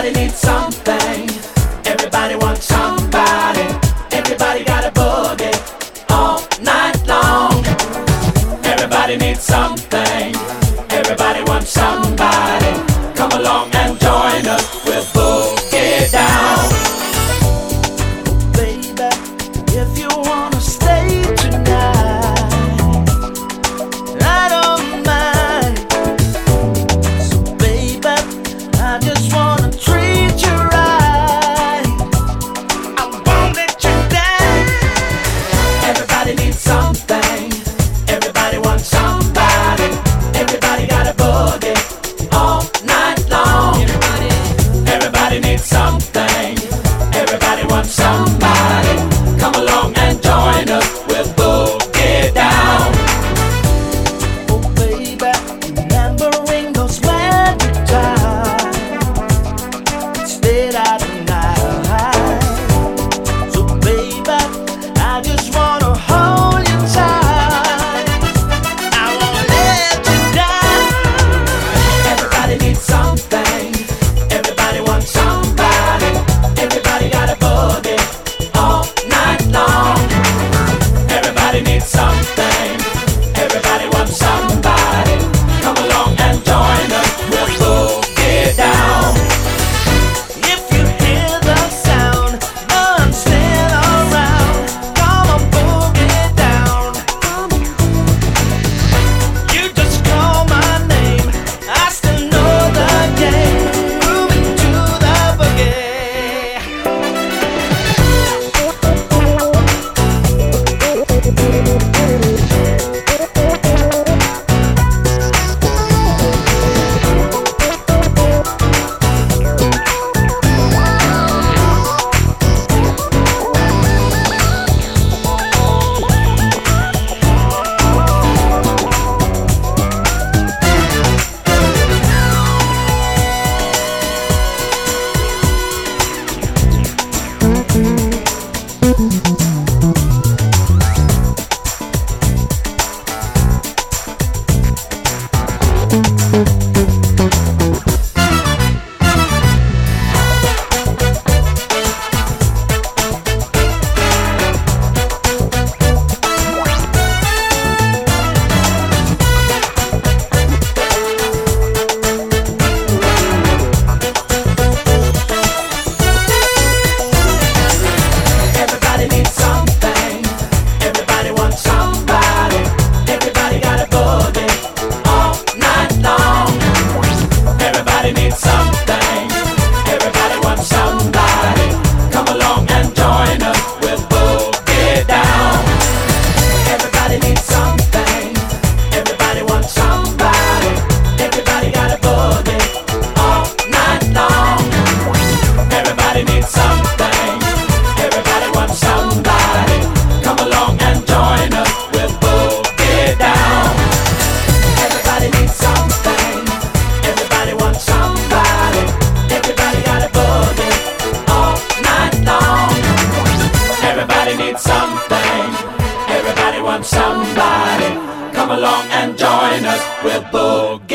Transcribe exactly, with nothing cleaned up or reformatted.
Everybody needs something. Everybody wants somebody. Everybody got a boogie all night long. Everybody needs something. Everybody wants somebody. Come along and join us. We'll boogie down. Baby, if you wanna stay tonight, I don't mind. So baby, I just wanna treat you right. I won't let you down. Everybody needs something. Everybody wants somebody. Everybody got a boogie all night long. Everybody, everybody needs something. Everybody wants somebody. Come along and join us. We'll boogie down. Oh baby, remembering those magic times, stayed out at night. So baby, I just wanna hold you tight. I won't let you down. Everybody needs something. Everybody wants somebody. Everybody got a boogie all night long. Everybody needs something. Everybody wants somebody. Come along and join us. We'll boogie down. If you hear the sound, know I'm still around. Come on, boogie down. You just call my name, I still know the game. Moving to the boogie. Everybody needs something. Everybody wants somebody. Everybody got a boogie all night long. Everybody needs something. Everybody wants somebody. Come along and join us. We'll boogie down. Everybody needs something. Everybody wants somebody. Everybody got a boogie all night long. Everybody needs something. Everybody wants somebody. Come along and join us. We'll boogie down. Everybody needs something. Everybody wants somebody. Everybody got a boogie all night long. Everybody needs something. Everybody wants somebody. Come along and join us. We'll boogie.